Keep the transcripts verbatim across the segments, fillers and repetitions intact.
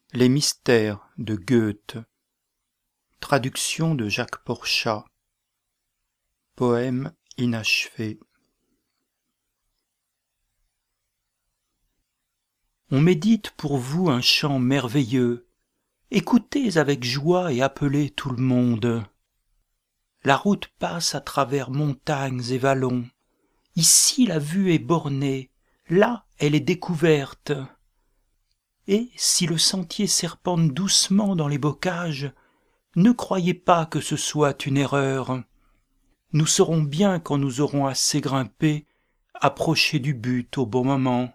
Les mystères de Goethe. Traduction de Jacques Porchat. Poème inachevé. On médite pour vous un chant merveilleux. Écoutez avec joie et appelez tout le monde. La route passe à travers montagnes et vallons. Ici la vue est bornée, là elle est découverte. Et si le sentier serpente doucement dans les bocages, ne croyez pas que ce soit une erreur. Nous saurons bien, quand nous aurons assez grimpé, approcher du but au bon moment.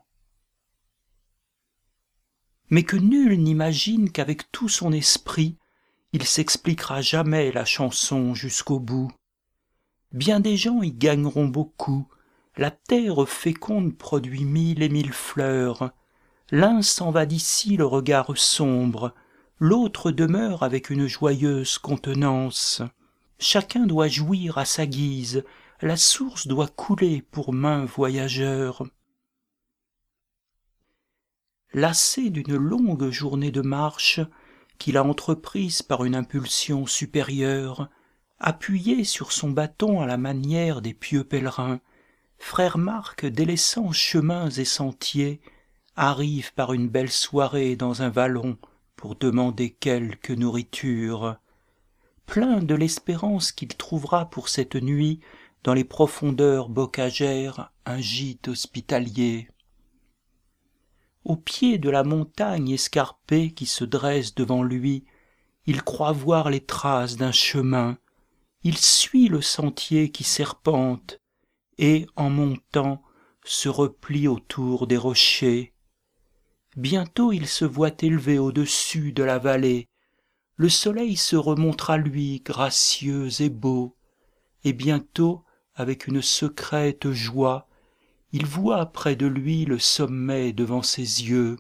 Mais que nul n'imagine qu'avec tout son esprit, il s'expliquera jamais la chanson jusqu'au bout. Bien des gens y gagneront beaucoup, la terre féconde produit mille et mille fleurs. L'un s'en va d'ici le regard sombre, l'autre demeure avec une joyeuse contenance. Chacun doit jouir à sa guise, la source doit couler pour maints voyageurs. Lassé d'une longue journée de marche, qu'il a entreprise par une impulsion supérieure, appuyé sur son bâton à la manière des pieux pèlerins, frère Marc, délaissant chemins et sentiers, arrive par une belle soirée dans un vallon pour demander quelque nourriture. Plein de l'espérance qu'il trouvera pour cette nuit dans les profondeurs bocagères un gîte hospitalier. Au pied de la montagne escarpée qui se dresse devant lui, il croit voir les traces d'un chemin. Il suit le sentier qui serpente et, en montant, se replie autour des rochers. Bientôt il se voit élevé au-dessus de la vallée. Le soleil se remontre à lui, gracieux et beau, et bientôt, avec une secrète joie, il voit près de lui le sommet devant ses yeux.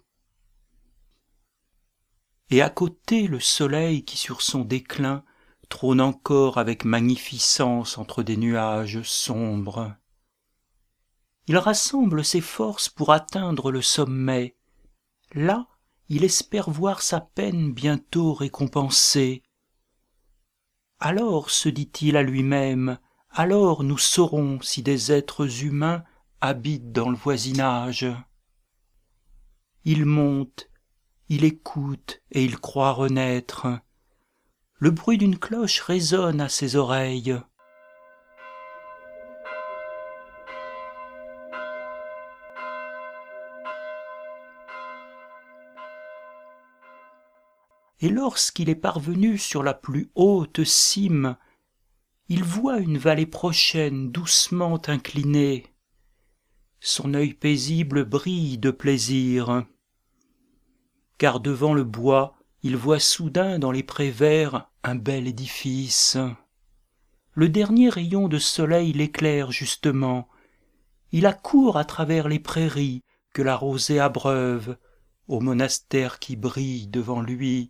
Et à côté le soleil qui sur son déclin trône encore avec magnificence entre des nuages sombres. Il rassemble ses forces pour atteindre le sommet. Là, il espère voir sa peine bientôt récompensée. Alors, se dit-il à lui-même, alors nous saurons si des êtres humains habitent dans le voisinage. Il monte, il écoute et il croit renaître. Le bruit d'une cloche résonne à ses oreilles. Et lorsqu'il est parvenu sur la plus haute cime, il voit une vallée prochaine doucement inclinée. Son œil paisible brille de plaisir, car devant le bois, il voit soudain dans les prés verts un bel édifice. Le dernier rayon de soleil l'éclaire justement. Il accourt à travers les prairies que la rosée abreuve, au monastère qui brille devant lui.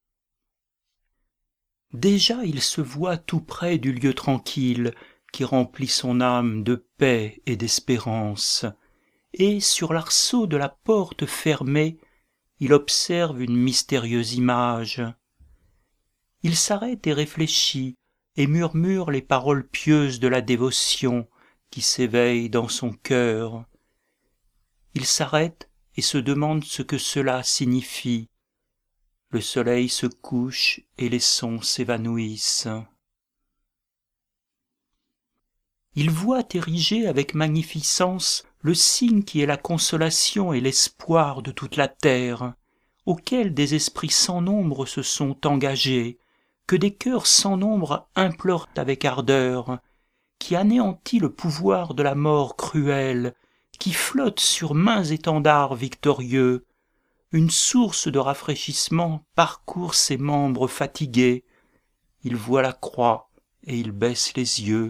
Déjà il se voit tout près du lieu tranquille qui remplit son âme de paix et d'espérance, et sur l'arceau de la porte fermée, il observe une mystérieuse image. Il s'arrête et réfléchit, et murmure les paroles pieuses de la dévotion qui s'éveille dans son cœur. Il s'arrête et se demande ce que cela signifie. Le soleil se couche et les sons s'évanouissent. Il voit érigé avec magnificence le signe qui est la consolation et l'espoir de toute la terre, auquel des esprits sans nombre se sont engagés, que des cœurs sans nombre implorent avec ardeur, qui anéantit le pouvoir de la mort cruelle, qui flotte sur maints étendards victorieux. Une source de rafraîchissement parcourt ses membres fatigués. Il voit la croix et il baisse les yeux.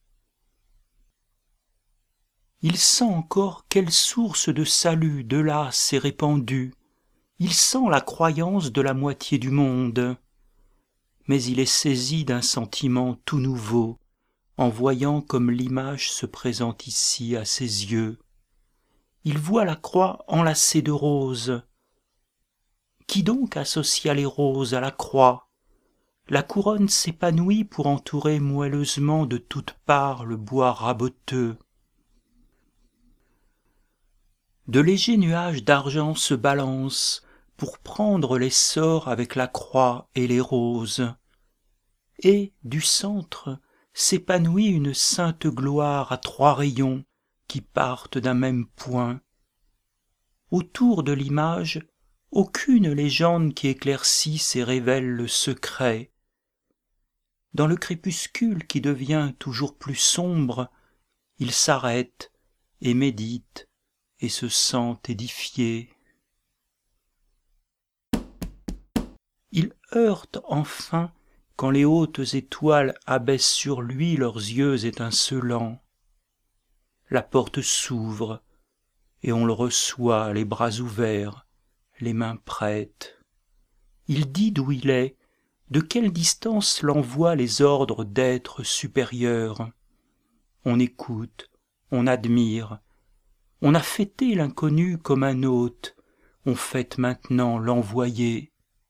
Il sent encore quelle source de salut de là s'est répandue. Il sent la croyance de la moitié du monde. Mais il est saisi d'un sentiment tout nouveau, en voyant comme l'image se présente ici à ses yeux. Il voit la croix enlacée de roses. Qui donc associa les roses à la croix? La couronne s'épanouit pour entourer moelleusement de toutes parts le bois raboteux. De légers nuages d'argent se balancent pour prendre l'essor avec la croix et les roses. Et, du centre, s'épanouit une sainte gloire à trois rayons qui partent d'un même point. Autour de l'image, aucune légende qui éclaircisse et révèle le secret. Dans le crépuscule qui devient toujours plus sombre, il s'arrête et médite et se sent édifié. Il heurte enfin quand les hautes étoiles abaissent sur lui leurs yeux étincelants. La porte s'ouvre et on le reçoit les bras ouverts, les mains prêtes. Il dit d'où il est, de quelle distance l'envoient les ordres d'êtres supérieurs. On écoute, on admire, on a fêté l'inconnu comme un hôte, on fête maintenant l'envoyé.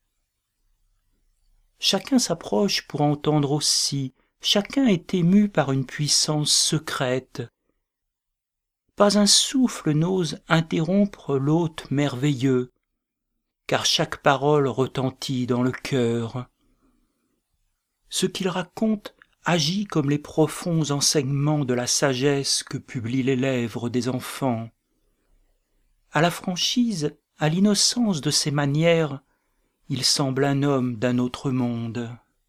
Chacun s'approche pour entendre aussi, chacun est ému par une puissance secrète. Pas un souffle n'ose interrompre l'hôte merveilleux, car chaque parole retentit dans le cœur. Ce qu'il raconte agit comme les profonds enseignements de la sagesse que publient les lèvres des enfants. À la franchise, à l'innocence de ses manières, il semble un homme d'un autre monde.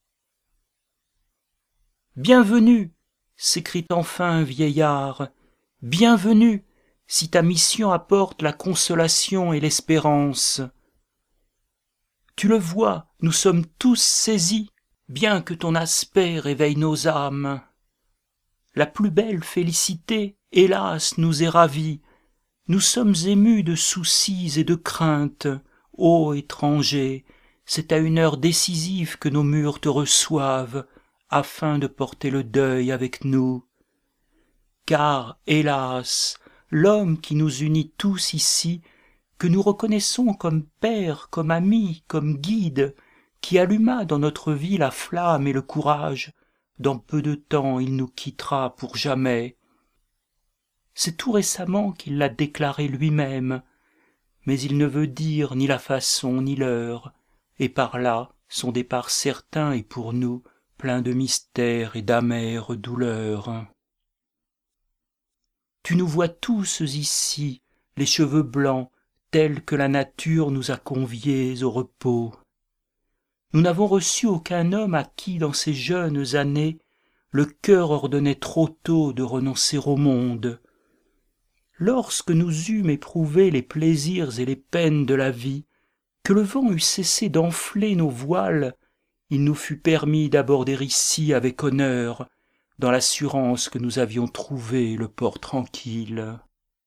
« Bienvenue !» s'écrie enfin un vieillard. « Bienvenue, si ta mission apporte la consolation et l'espérance. Tu le vois, nous sommes tous saisis, bien que ton aspect réveille nos âmes. La plus belle félicité, hélas, nous est ravie. Nous sommes émus de soucis et de craintes. Ô étranger, c'est à une heure décisive que nos murs te reçoivent, afin de porter le deuil avec nous. Car, hélas, l'homme qui nous unit tous ici, que nous reconnaissons comme père, comme ami, comme guide, qui alluma dans notre vie la flamme et le courage, dans peu de temps il nous quittera pour jamais. C'est tout récemment qu'il l'a déclaré lui-même, mais il ne veut dire ni la façon ni l'heure, et par là son départ certain est pour nous plein de mystères et d'amères douleurs. Tu nous vois tous ici, les cheveux blancs, tels que la nature nous a conviés au repos. Nous n'avons reçu aucun homme à qui, dans ces jeunes années, le cœur ordonnait trop tôt de renoncer au monde. Lorsque nous eûmes éprouvé les plaisirs et les peines de la vie, que le vent eut cessé d'enfler nos voiles, il nous fut permis d'aborder ici avec honneur, dans l'assurance que nous avions trouvé le port tranquille.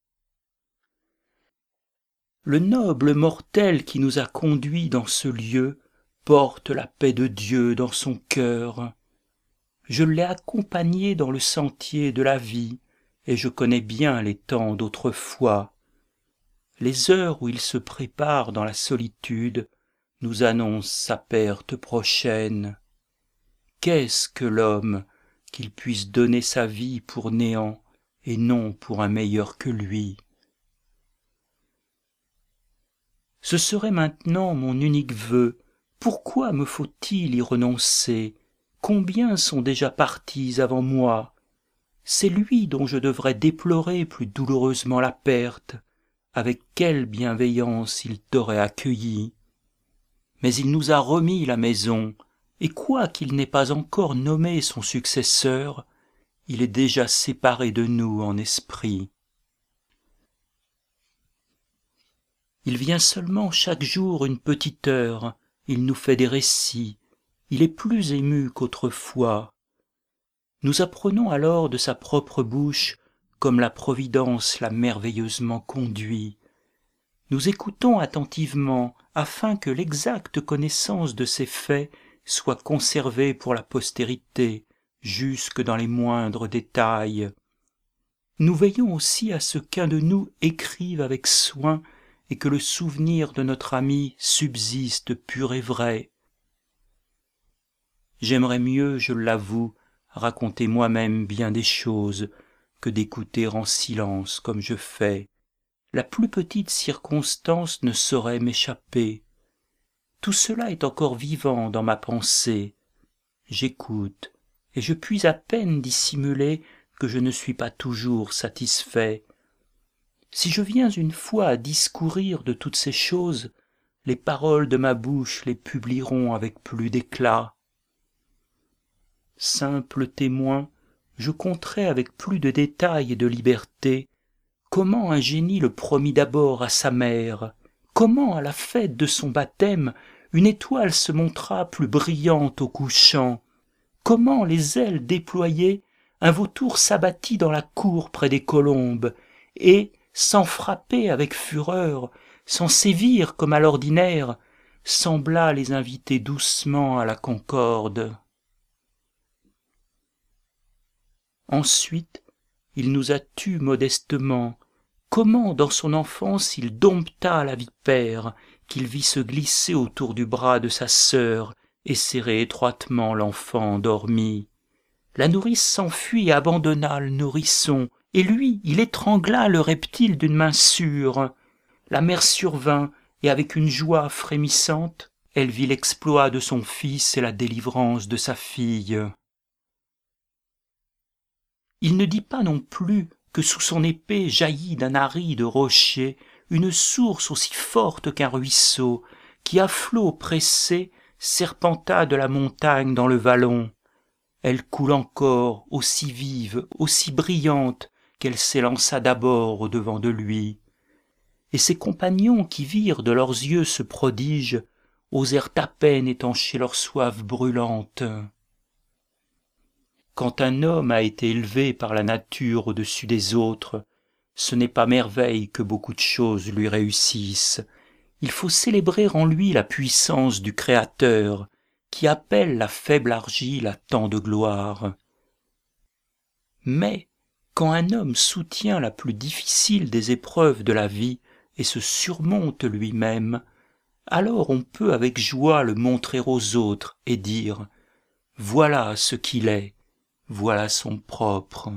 Le noble mortel qui nous a conduits dans ce lieu porte la paix de Dieu dans son cœur. Je l'ai accompagné dans le sentier de la vie, et je connais bien les temps d'autrefois. Les heures où il se prépare dans la solitude nous annoncent sa perte prochaine. Qu'est-ce que l'homme qu'il puisse donner sa vie pour néant et non pour un meilleur que lui? Ce serait maintenant mon unique vœu. Pourquoi me faut-il y renoncer? Combien sont déjà partis avant moi? C'est lui dont je devrais déplorer plus douloureusement la perte. Avec quelle bienveillance il t'aurait accueilli! Mais il nous a remis la maison, et quoiqu'il n'ait pas encore nommé son successeur, il est déjà séparé de nous en esprit. Il vient seulement chaque jour une petite heure, il nous fait des récits, il est plus ému qu'autrefois. Nous apprenons alors de sa propre bouche comme la Providence l'a merveilleusement conduit. Nous écoutons attentivement afin que l'exacte connaissance de ces faits soit conservée pour la postérité, jusque dans les moindres détails. Nous veillons aussi à ce qu'un de nous écrive avec soin et que le souvenir de notre ami subsiste pur et vrai. J'aimerais mieux, je l'avoue, raconter moi-même bien des choses que d'écouter en silence comme je fais. La plus petite circonstance ne saurait m'échapper. Tout cela est encore vivant dans ma pensée. J'écoute, et je puis à peine dissimuler que je ne suis pas toujours satisfait. Si je viens une fois à discourir de toutes ces choses, les paroles de ma bouche les publieront avec plus d'éclat. Simple témoin, je conterai avec plus de détails et de liberté comment un génie le promit d'abord à sa mère, comment à la fête de son baptême une étoile se montra plus brillante au couchant, comment les ailes déployées un vautour s'abattit dans la cour près des colombes et, sans frapper avec fureur, sans sévir comme à l'ordinaire, sembla les inviter doucement à la concorde. Ensuite, il nous a tus modestement, comment dans son enfance il dompta la vipère, qu'il vit se glisser autour du bras de sa sœur et serrer étroitement l'enfant endormi. La nourrice s'enfuit et abandonna le nourrisson, et lui, il étrangla le reptile d'une main sûre. La mère survint, et avec une joie frémissante, elle vit l'exploit de son fils et la délivrance de sa fille. Il ne dit pas non plus que sous son épée jaillit d'un aride rocher une source aussi forte qu'un ruisseau, qui à flots pressés serpenta de la montagne dans le vallon. Elle coule encore, aussi vive, aussi brillante, qu'elle s'élança d'abord au-devant de lui. Et ses compagnons qui virent de leurs yeux ce prodige, osèrent à peine étancher leur soif brûlante. Quand un homme a été élevé par la nature au-dessus des autres, ce n'est pas merveille que beaucoup de choses lui réussissent. Il faut célébrer en lui la puissance du Créateur, qui appelle la faible argile à tant de gloire. Mais, quand un homme soutient la plus difficile des épreuves de la vie et se surmonte lui-même, alors on peut avec joie le montrer aux autres et dire « Voilà ce qu'il est ». Voilà son propre.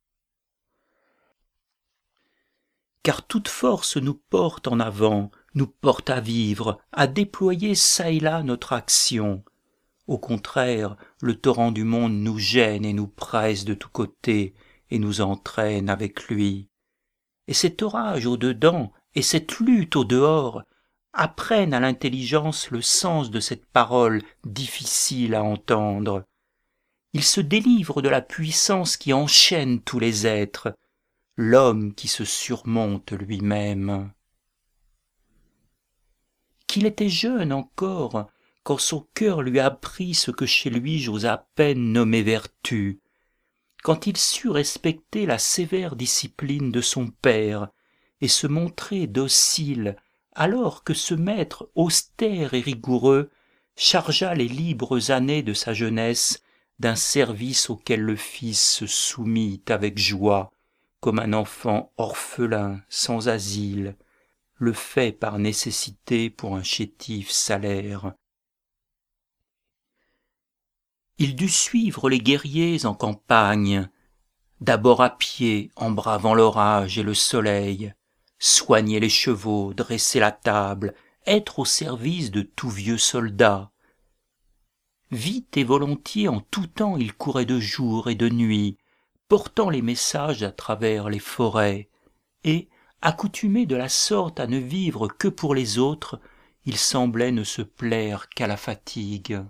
Car toute force nous porte en avant, nous porte à vivre, à déployer çà et là notre action. Au contraire, le torrent du monde nous gêne et nous presse de tous côtés et nous entraîne avec lui. Et cet orage au-dedans et cette lutte au-dehors apprennent à l'intelligence le sens de cette parole difficile à entendre. Il se délivre de la puissance qui enchaîne tous les êtres, l'homme qui se surmonte lui-même. Qu'il était jeune encore, quand son cœur lui apprit ce que chez lui j'ose à peine nommer vertu, quand il sut respecter la sévère discipline de son père et se montrer docile, alors que ce maître austère et rigoureux chargea les libres années de sa jeunesse d'un service auquel le fils se soumit avec joie, comme un enfant orphelin sans asile, le fait par nécessité pour un chétif salaire. Il dut suivre les guerriers en campagne, d'abord à pied en bravant l'orage et le soleil, soigner les chevaux, dresser la table, être au service de tout vieux soldat. Vite et volontiers en tout temps il courait de jour et de nuit, portant les messages à travers les forêts, et, accoutumé de la sorte à ne vivre que pour les autres, il semblait ne se plaire qu'à la fatigue.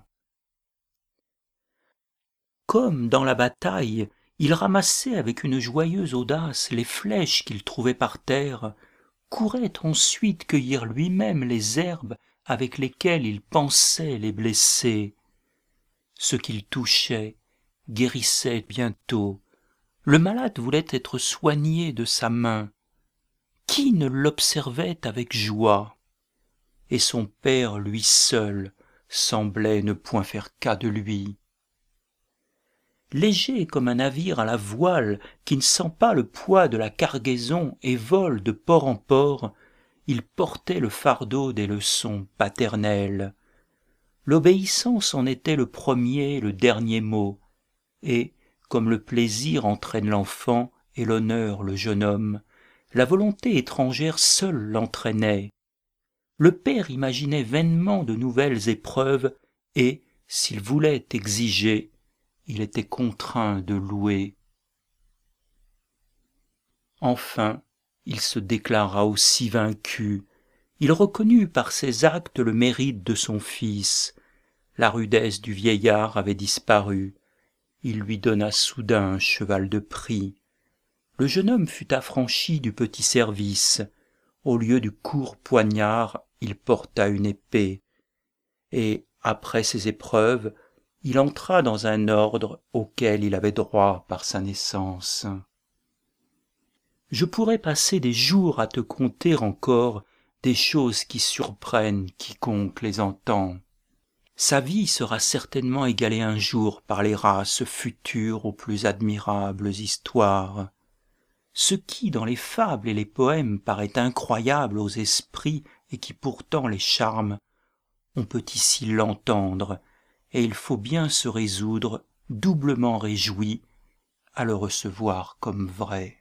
Comme dans la bataille, il ramassait avec une joyeuse audace les flèches qu'il trouvait par terre, courait ensuite cueillir lui-même les herbes avec lesquelles il pansait les blessés. Ce qu'il touchait guérissait bientôt. Le malade voulait être soigné de sa main. Qui ne l'observait avec joie? Et son père, lui seul, semblait ne point faire cas de lui. Léger comme un navire à la voile qui ne sent pas le poids de la cargaison et vole de port en port, il portait le fardeau des leçons paternelles. L'obéissance en était le premier, le dernier mot, et, comme le plaisir entraîne l'enfant et l'honneur le jeune homme, la volonté étrangère seule l'entraînait. Le père imaginait vainement de nouvelles épreuves, et, s'il voulait exiger, il était contraint de louer. Enfin, il se déclara aussi vaincu. Il reconnut par ses actes le mérite de son fils. La rudesse du vieillard avait disparu. Il lui donna soudain un cheval de prix. Le jeune homme fut affranchi du petit service. Au lieu du court poignard, il porta une épée. Et, après ces épreuves, il entra dans un ordre auquel il avait droit par sa naissance. Je pourrais passer des jours à te conter encore des choses qui surprennent quiconque les entend. Sa vie sera certainement égalée un jour par les races futures aux plus admirables histoires. Ce qui, dans les fables et les poèmes, paraît incroyable aux esprits et qui pourtant les charme, on peut ici l'entendre, et il faut bien se résoudre, doublement réjoui, à le recevoir comme vrai.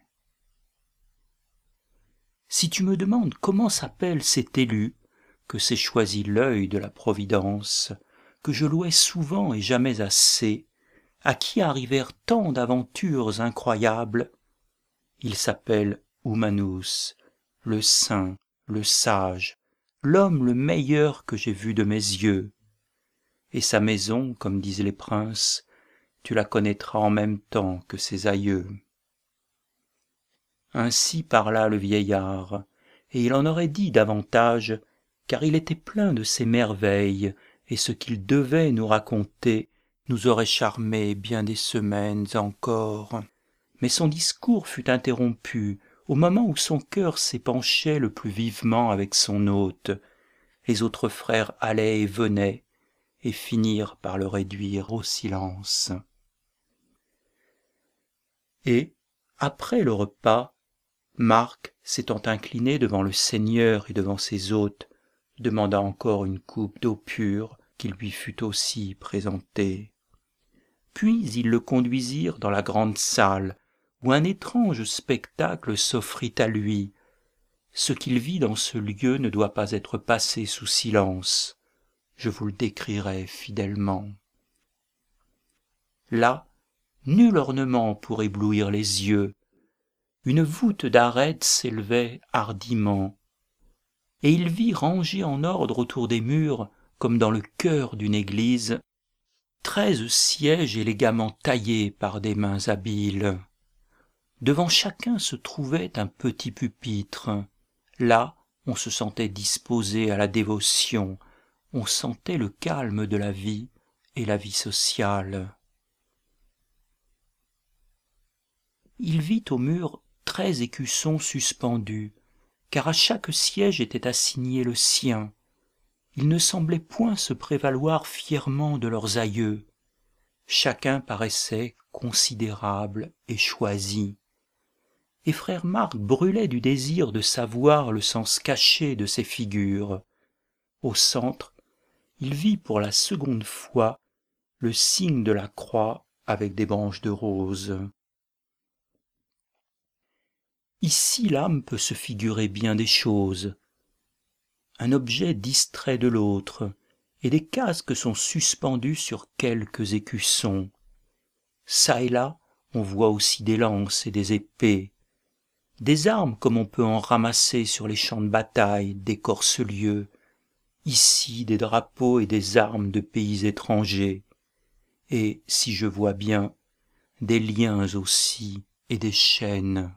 Si tu me demandes comment s'appelle cet élu, que s'est choisi l'œil de la Providence, que je louais souvent et jamais assez, à qui arrivèrent tant d'aventures incroyables, il s'appelle Oumanous, le saint, le sage, l'homme le meilleur que j'ai vu de mes yeux. Et sa maison, comme disent les princes, tu la connaîtras en même temps que ses aïeux. Ainsi parla le vieillard, et il en aurait dit davantage, car il était plein de ces merveilles, et ce qu'il devait nous raconter nous aurait charmé bien des semaines encore. Mais son discours fut interrompu au moment où son cœur s'épanchait le plus vivement avec son hôte. Les autres frères allaient et venaient, et finirent par le réduire au silence. Et, après le repas, Marc, s'étant incliné devant le Seigneur et devant ses hôtes, demanda encore une coupe d'eau pure qui lui fut aussi présentée. Puis ils le conduisirent dans la grande salle, où un étrange spectacle s'offrit à lui. Ce qu'il vit dans ce lieu ne doit pas être passé sous silence. Je vous le décrirai fidèlement. Là, nul ornement pour éblouir les yeux. Une voûte d'arêtes s'élevait hardiment, et il vit rangés en ordre autour des murs, comme dans le chœur d'une église, treize sièges élégamment taillés par des mains habiles. Devant chacun se trouvait un petit pupitre. Là, on se sentait disposé à la dévotion, on sentait le calme de la vie et la vie sociale. Il vit au mur treize écussons suspendus, car à chaque siège était assigné le sien. Ils ne semblaient point se prévaloir fièrement de leurs aïeux. Chacun paraissait considérable et choisi. Et frère Marc brûlait du désir de savoir le sens caché de ces figures. Au centre, il vit pour la seconde fois le signe de la croix avec des branches de rose. Ici l'âme peut se figurer bien des choses. Un objet distrait de l'autre, et des casques sont suspendus sur quelques écussons. Çà et là, on voit aussi des lances et des épées, des armes comme on peut en ramasser sur les champs de bataille d'écorce lieux, ici des drapeaux et des armes de pays étrangers, et, si je vois bien, des liens aussi et des chaînes.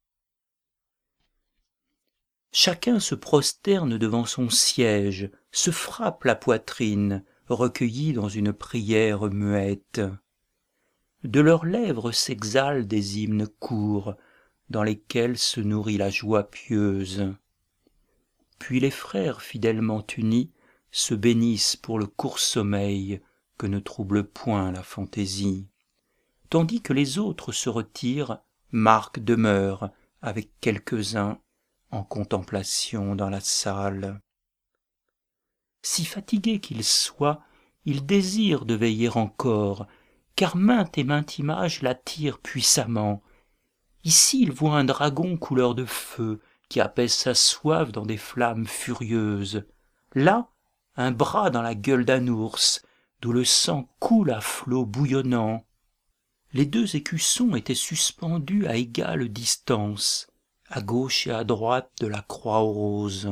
Chacun se prosterne devant son siège, se frappe la poitrine, recueilli dans une prière muette. De leurs lèvres s'exhalent des hymnes courts, dans lesquels se nourrit la joie pieuse. Puis les frères fidèlement unis se bénissent pour le court sommeil que ne trouble point la fantaisie. Tandis que les autres se retirent, Marc demeure avec quelques-uns en contemplation dans la salle. Si fatigué qu'il soit, il désire de veiller encore, car mainte et mainte image l'attire puissamment. Ici il voit un dragon couleur de feu, qui apaise sa soif dans des flammes furieuses. Là, un bras dans la gueule d'un ours, d'où le sang coule à flots bouillonnants. Les deux écussons étaient suspendus à égale distance, à gauche et à droite de la croix aux roses.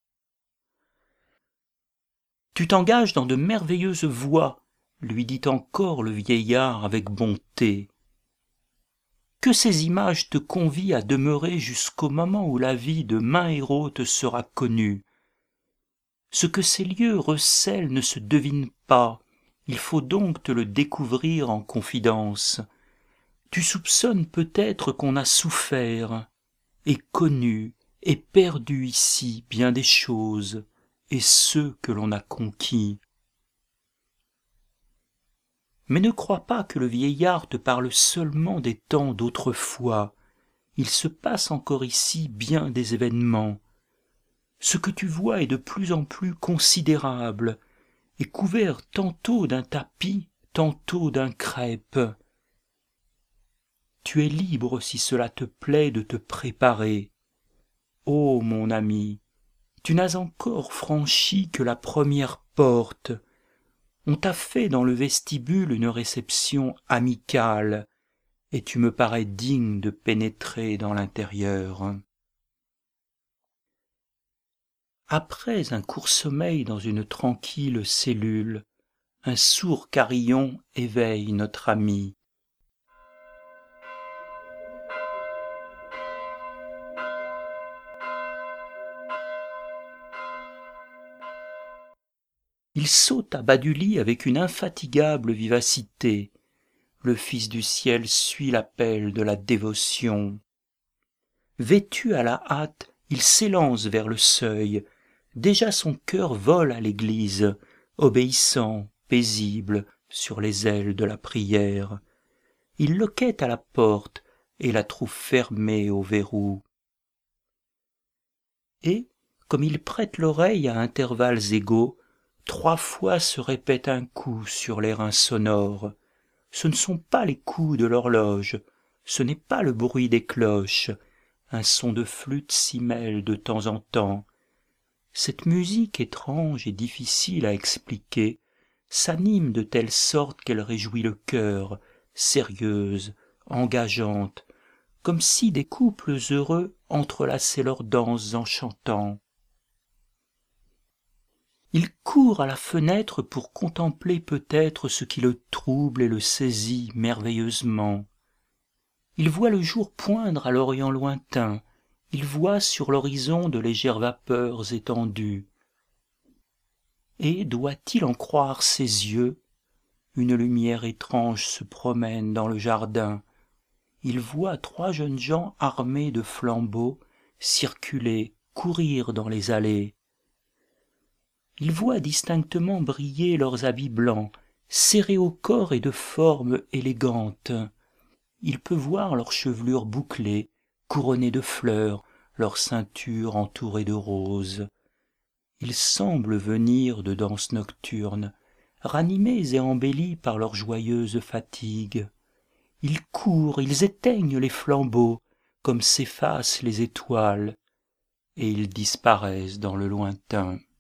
Tu t'engages dans de merveilleuses voies, lui dit encore le vieillard avec bonté. Que ces images te convient à demeurer jusqu'au moment où la vie de maint héros te sera connue. Ce que ces lieux recèlent ne se devine pas, il faut donc te le découvrir en confidence. Tu soupçonnes peut-être qu'on a souffert, et connu, et perdu ici bien des choses, et ceux que l'on a conquis. Mais ne crois pas que le vieillard te parle seulement des temps d'autrefois. Il se passe encore ici bien des événements. Ce que tu vois est de plus en plus considérable, et couvert tantôt d'un tapis, tantôt d'un crêpe. Tu es libre si cela te plaît de te préparer. Ô mon ami, tu n'as encore franchi que la première porte. On t'a fait dans le vestibule une réception amicale, et tu me parais digne de pénétrer dans l'intérieur. Après un court sommeil dans une tranquille cellule, un sourd carillon éveille notre ami. Il saute à bas du lit avec une infatigable vivacité. Le Fils du ciel suit l'appel de la dévotion. Vêtu à la hâte, il s'élance vers le seuil. Déjà son cœur vole à l'église, obéissant, paisible, sur les ailes de la prière. Il loquette à la porte et la trouve fermée au verrou. Et, comme il prête l'oreille à intervalles égaux, trois fois se répète un coup sur les reins sonores. Ce ne sont pas les coups de l'horloge, ce n'est pas le bruit des cloches, un son de flûte s'y mêle de temps en temps. Cette musique étrange et difficile à expliquer s'anime de telle sorte qu'elle réjouit le cœur, sérieuse, engageante, comme si des couples heureux entrelaçaient leurs danses en chantant. Il court à la fenêtre pour contempler peut-être ce qui le trouble et le saisit merveilleusement. Il voit le jour poindre à l'orient lointain, il voit sur l'horizon de légères vapeurs étendues. Et doit-il en croire ses yeux? Une lumière étrange se promène dans le jardin. Il voit trois jeunes gens armés de flambeaux circuler, courir dans les allées. Il voit distinctement briller leurs habits blancs, serrés au corps et de forme élégante. Il peut voir leurs chevelures bouclées, couronnées de fleurs, leur ceinture entourée de roses. Ils semblent venir de danses nocturnes, ranimés et embellis par leurs joyeuses fatigues. Ils courent, ils éteignent les flambeaux, comme s'effacent les étoiles, et ils disparaissent dans le lointain.